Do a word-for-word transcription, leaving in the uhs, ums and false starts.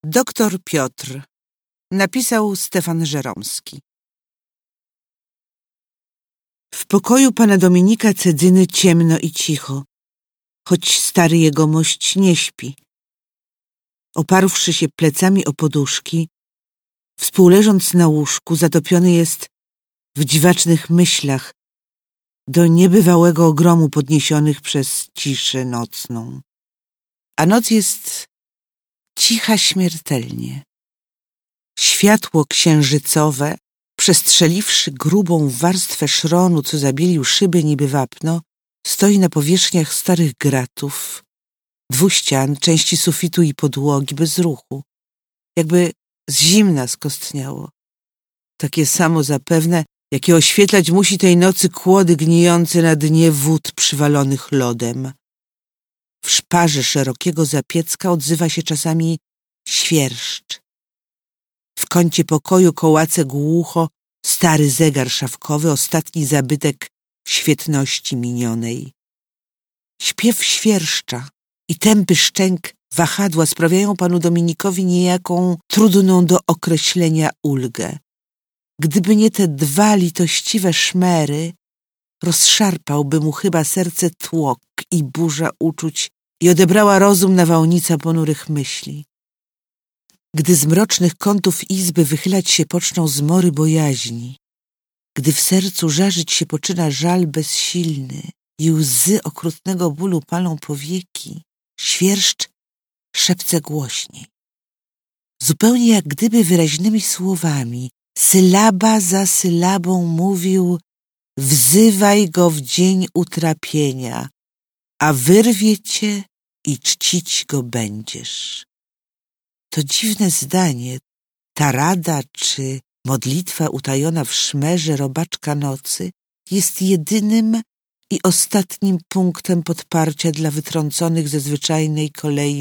Doktor Piotr. Napisał Stefan Żeromski. W pokoju pana Dominika Cedzyny ciemno i cicho, choć stary jegomość nie śpi. Oparłszy się plecami o poduszki, współleżąc na łóżku, zatopiony jest w dziwacznych myślach do niebywałego ogromu podniesionych przez ciszę nocną. A noc jest cicha śmiertelnie. Światło księżycowe, przestrzeliwszy grubą warstwę szronu, co zabielił szyby niby wapno, stoi na powierzchniach starych gratów, dwóch ścian, części sufitu i podłogi bez ruchu, jakby z zimna skostniało. Takie samo zapewne, jakie oświetlać musi tej nocy kłody gnijące na dnie wód przywalonych lodem. W szparze szerokiego zapiecka odzywa się czasami świerszcz. W kącie pokoju kołace głucho stary zegar szafkowy, ostatni zabytek świetności minionej. Śpiew świerszcza i tępy szczęk wahadła sprawiają panu Dominikowi niejaką, trudną do określenia ulgę. Gdyby nie te dwa litościwe szmery, rozszarpałby mu chyba serce tłok i burza uczuć i odebrała rozum nawałnica ponurych myśli. Gdy z mrocznych kątów izby wychylać się poczną zmory bojaźni, gdy w sercu żarzyć się poczyna żal bezsilny i łzy okrutnego bólu palą powieki, świerszcz szepce głośniej. Zupełnie jak gdyby wyraźnymi słowami, sylaba za sylabą mówił: wzywaj go w dzień utrapienia, a wyrwie cię i czcić go będziesz. To dziwne zdanie, ta rada czy modlitwa utajona w szmerze robaczka nocy jest jedynym i ostatnim punktem podparcia dla wytrąconych ze zwyczajnej kolei